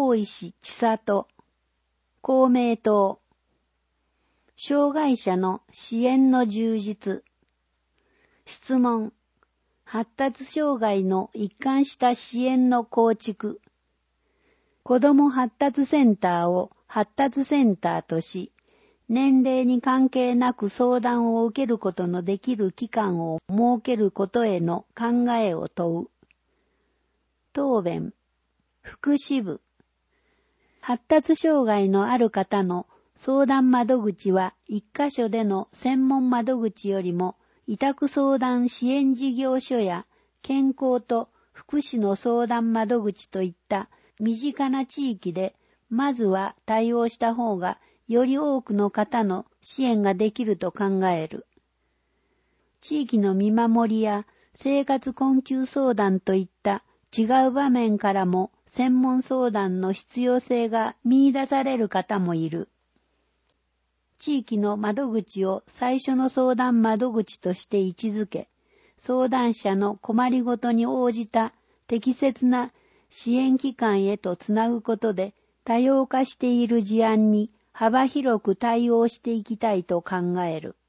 大石千里、公明党、障害者の支援の充実。質問、発達障害の一貫した支援の構築。子ども発達センターを発達センターとし、年齢に関係なく相談を受けることのできる機関を設けることへの考えを問う。答弁、福祉部。発達障害のある方の相談窓口は一箇所での専門窓口よりも委託相談支援事業所や健康と福祉の相談窓口といった身近な地域でまずは対応した方がより多くの方の支援ができると考える。地域の見守りや生活困窮相談といった違う場面からも専門相談の必要性が見出される方もいる。地域の窓口を最初の相談窓口として位置づけ、相談者の困りごとに応じた適切な支援機関へとつなぐことで多様化している事案に幅広く対応していきたいと考える。